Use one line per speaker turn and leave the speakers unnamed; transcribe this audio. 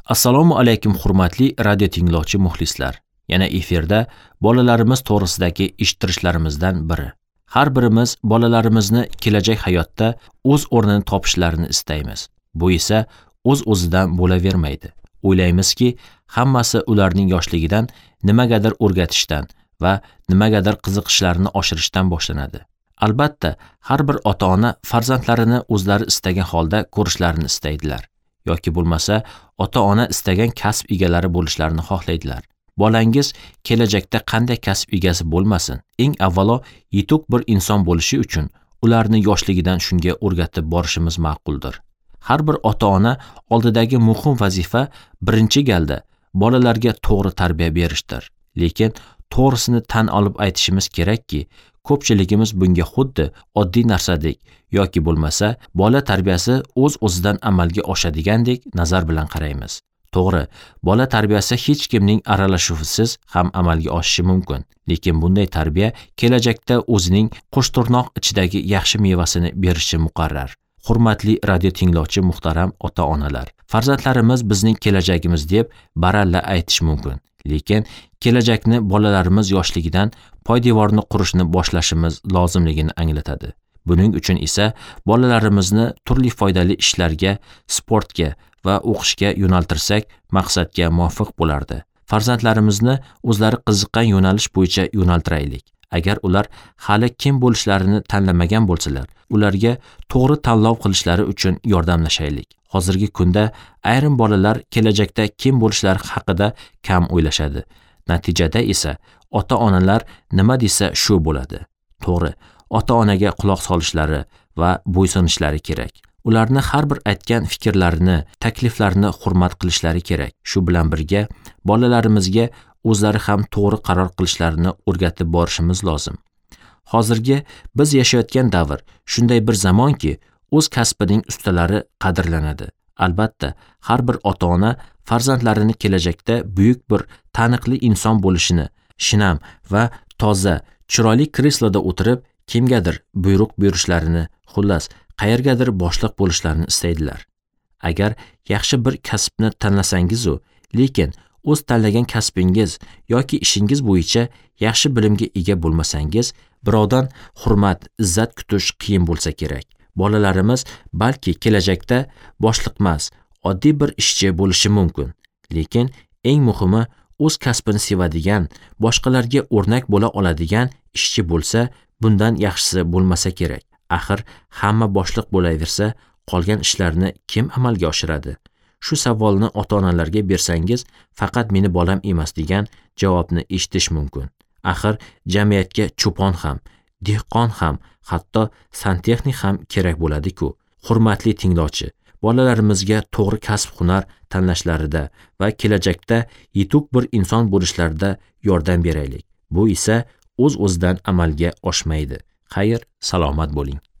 Assalomu alaykum hurmatli radio tinglovchi muxlislar. Yana efirda bolalarimiz to'g'risidagi eshittirishlarimizdan biri. Har birimiz bolalarimizni kelajak hayotda o'z o'rnini topishlarini istaymiz. Bu esa o'z-o'zidan bo'lavermaydi. O'ylaymizki, hammasi ularning yoshligidan nimagadir o'rgatishdan va nimagadir qiziqishlarini oshirishdan boshlanadi. Albatta, har bir ota-ona farzandlarini o'zlari istagan holda ko'rishlarini istaydilar. Yoki bo'lmasa, ota-ona istagan kasb egalari bo'lishlarini xohlaydilar. Bolangiz kelajakda qanday kasb egasi bo'lmasin, eng avvalo yetuk bir inson bo'lishi uchun ularni yoshligidan shunga o'rgatib borishimiz ma'quldir. Har bir ota-ona oldidagi muhim vazifa birinchi galda bolalarga to'g'ri tarbiya berishdir. Lekin to'g'risini tan olib aytishimiz kerakki, ko'pchiligimiz bunga xuddi oddiy narsadek yoki bo'lmasa bola tarbiyasi o'z-o'zidan amalga oshadigandek nazar bilan qaraymiz. To'g'ri, bola tarbiyasi hech kimning aralashuvisiz ham amalga oshishi mumkin. Lekin bunday tarbiya kelajakda o'zining qo'shtirnoq ichidagi yaxshi mevasini berishi muqarrar. Hurmatli radio tinglovchi muhtaram ota-onalar, farzandlarimiz bizning kelajagimiz deb baralla aytish mumkin. Lekin kelajakni bolalarimiz yoshligidan poydevorni qurishni boshlashimiz lozimligini anglatadi. Buning uchun esa bolalarimizni turli foydali ishlarga, sportga va o'qishga yo'naltirsak, maqsadga muvofiq bo'lardi. Farzandlarimizni o'zlari qiziqqan yo'nalish bo'yicha yo'naltiraylik. Agar ular hali kim bo'lishlarini tanlamagan bo'lsalar, ularga to'g'ri tanlov qilishlari uchun yordamlashaylik. Hozirgi kunda ayrim bolalar kelajakda kim bo'lishlari haqida kam o'ylashadi. Natijada esa ota-onalar nima desa shu bo'ladi. To'g'ri, ota-onaga quloq solishlari va bo'ysunishlari kerak. Ularni har bir aytgan fikrlarini, takliflarini hurmat qilishlari kerak. Shu bilan birga bolalarimizga o'zlari ham to'g'ri qaror qilishlarini o'rgatib borishimiz lozim. Hozirgi biz yashayotgan davr shunday bir zamonki, o'z kasbining ustalari qadrlanadi. Albatta, har bir ota-ona farzandlarini kelajakda buyuk bir taniqli inson bo'lishini, shinam va toza, chiroyli kresloda o'tirib, kimgadir buyruq berishlarini, xullas, qayergadir boshliq bo'lishlarini istaydilar. Agar yaxshi bir kasbni tanlasangiz-u, lekin o'z tanlagan kasbingiz yoki ishingiz bo'yicha yaxshi bilimga ega bo'lmasangiz, birovdan hurmat, izzat kutish qiyin bo'lsa kerak. Bolalarimiz balki kelajakda boshliqmas, oddiy bir ishchi bo'lishi mumkin. Lekin eng muhimi o'z kasbini sevadigan, boshqalarga o'rnak bo'la oladigan ishchi bo'lsa, bundan yaxshisi bo'lmasa kerak. Axir hamma boshliq bo'laversa, qolgan ishlarni kim amalga oshiradi? Shu savolni ota-onalarga bersangiz, faqat meni bolam emas degan javobni eshitish mumkin. Axir jamiyatga cho'pon ham, dehqon ham, hatto santexnik ham kerak bo'ladi-ku. Hurmatli tinglovchi, bolalarimizga to'g'ri kasb-hunar tanlashlarida va kelajakda yetuk bir inson bo'lishlarida yordam beraylik. Bu esa o'z-o'zidan amalga oshmaydi. Xayr, salomat bo'ling.